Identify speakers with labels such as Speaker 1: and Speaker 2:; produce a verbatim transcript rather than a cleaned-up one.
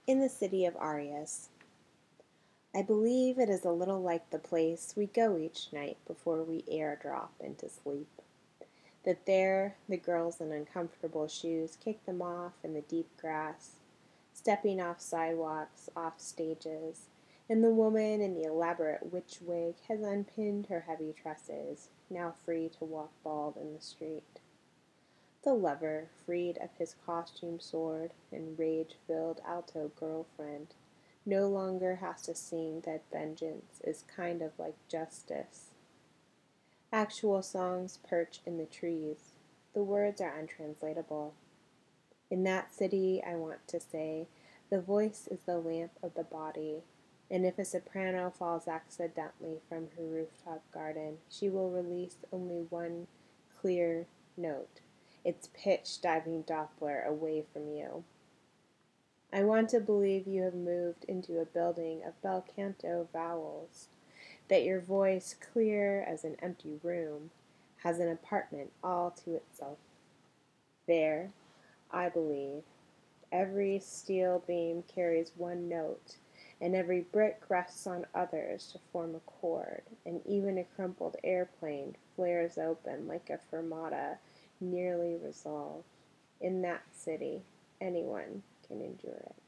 Speaker 1: In the city of Arias. I believe it is a little like the place we go each night before we airdrop into sleep. That there the girls in uncomfortable shoes kick them off in the deep grass, stepping off sidewalks, off stages, and the woman in the elaborate witch wig has unpinned her heavy tresses, now free to walk bald in the street. The lover, freed of his costume sword and rage-filled alto girlfriend, no longer has to sing that vengeance is kind of like justice. Actual songs perch in the trees. The words are untranslatable. In that city, I want to say, the voice is the lamp of the body, and if a soprano falls accidentally from her rooftop garden, she will release only one clear note, its pitch diving Doppler away from you. I want to believe you have moved into a building of bel canto vowels, that your voice, clear as an empty room, has an apartment all to itself. There, I believe, every steel beam carries one note, and every brick rests on others to form a chord, and even a crumpled airplane flares open like a fermata nearly resolved. In that city, anyone can endure it.